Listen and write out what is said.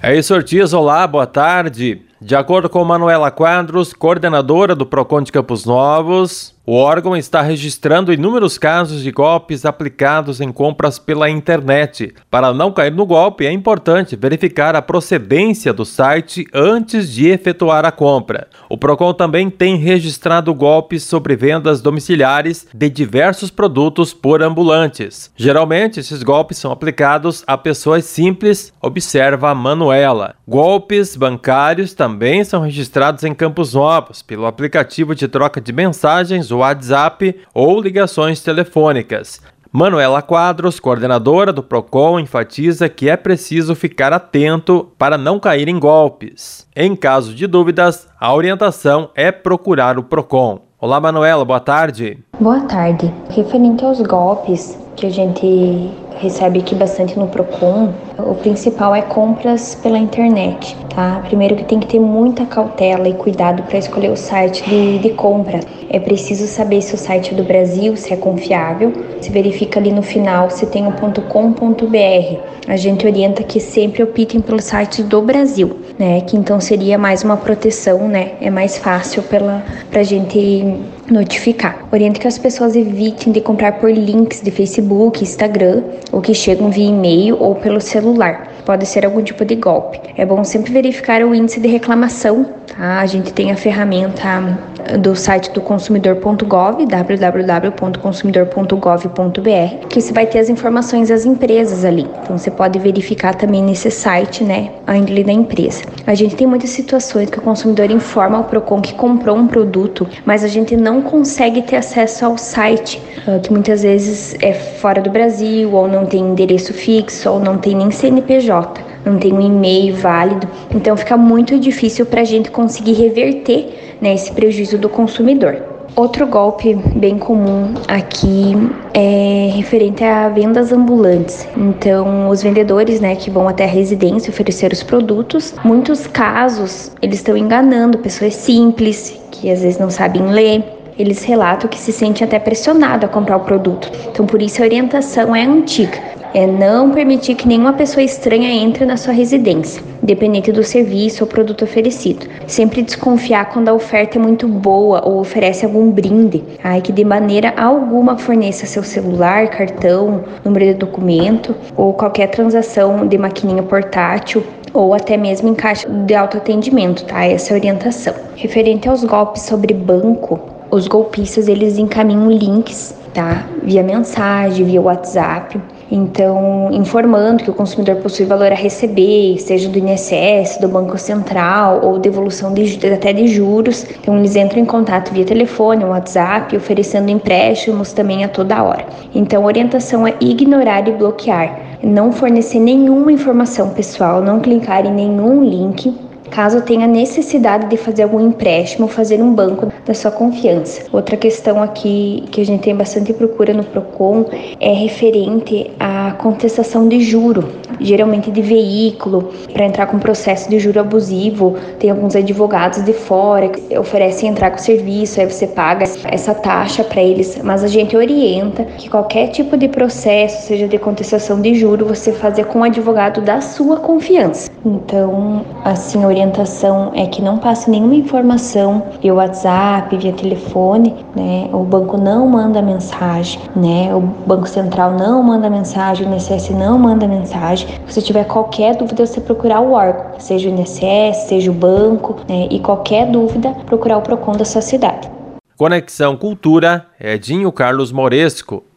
É isso, Ortiz. Olá, boa tarde. De acordo com Manuela Quadros, coordenadora do Procon de Campos Novos, o órgão está registrando inúmeros casos de golpes aplicados em compras pela internet. Para não cair no golpe, é importante verificar a procedência do site antes de efetuar a compra. O Procon também tem registrado golpes sobre vendas domiciliares de diversos produtos por ambulantes. Geralmente, esses golpes são aplicados a pessoas simples, observa a Manuela. Golpes bancários também são registrados em Campos Novos pelo aplicativo de troca de mensagens WhatsApp ou ligações telefônicas. Manuela Quadros, coordenadora do Procon, enfatiza que é preciso ficar atento para não cair em golpes. Em caso de dúvidas, a orientação é procurar o Procon. Olá, Manuela, boa tarde. Boa tarde. Referente aos golpes que a gente recebe aqui bastante no Procon, o principal é compras pela internet, tá? Primeiro que tem que ter muita cautela e cuidado para escolher o site de compra. É preciso saber se o site é do Brasil, se é confiável. Se verifica ali no final se tem o .com.br. A gente orienta que sempre optem pelo site do Brasil, né? Que então seria mais uma proteção, né? É mais fácil pra gente notificar. Oriento que as pessoas evitem de comprar por links de Facebook, Instagram, ou que chegam via e-mail ou pelo celular. Pode ser algum tipo de golpe. É bom sempre verificar o índice de reclamação, tá? A gente tem a ferramenta do site do consumidor.gov, www.consumidor.gov.br, que você vai ter as informações das empresas ali. Então você pode verificar também nesse site, né, a índole da empresa. A gente tem muitas situações que o consumidor informa ao Procon que comprou um produto, mas a gente não consegue ter acesso ao site, que muitas vezes é fora do Brasil, ou não tem endereço fixo, ou não tem nem CNPJ, não tem um e-mail válido. Então fica muito difícil para a gente conseguir reverter, né, esse prejuízo do consumidor. Outro golpe bem comum aqui é referente a vendas ambulantes. Então, os vendedores, né, que vão até a residência oferecer os produtos, muitos casos eles estão enganando pessoas simples que às vezes não sabem ler. Eles relatam que se sentem até pressionados a comprar o produto. Então, por isso a orientação é antiga. É não permitir que nenhuma pessoa estranha entre na sua residência, independente do serviço ou produto oferecido. Sempre desconfiar quando a oferta é muito boa ou oferece algum brinde. Que de maneira alguma forneça seu celular, cartão, número de documento ou qualquer transação de maquininha portátil ou até mesmo em caixa de autoatendimento, tá? Essa é a orientação. Referente aos golpes sobre banco, os golpistas eles encaminham links, tá? Via mensagem, via WhatsApp. Então, informando que o consumidor possui valor a receber, seja do INSS, do Banco Central ou devolução até de juros. Então, eles entram em contato via telefone, WhatsApp, oferecendo empréstimos também a toda hora. Então, a orientação é ignorar e bloquear, não fornecer nenhuma informação pessoal, não clicar em nenhum link. Caso tenha necessidade de fazer algum empréstimo ou fazer um banco da sua confiança. Outra questão aqui que a gente tem bastante procura no Procon é referente à contestação de juro, geralmente de veículo, para entrar com processo de juro abusivo. Tem alguns advogados de fora que oferecem entrar com o serviço, aí você paga essa taxa para eles, mas a gente orienta que qualquer tipo de processo, seja de contestação de juro, você fazer com um advogado da sua confiança. Então, assim, a orientação é que não passe nenhuma informação via WhatsApp, via telefone, né? O banco não manda mensagem, né? O Banco Central não manda mensagem, o INSS não manda mensagem. Se tiver qualquer dúvida, você procurar o órgão, seja o INSS, seja o banco, né? E qualquer dúvida, procurar o Procon da sua cidade. Conexão Cultura, Edinho Carlos Moresco.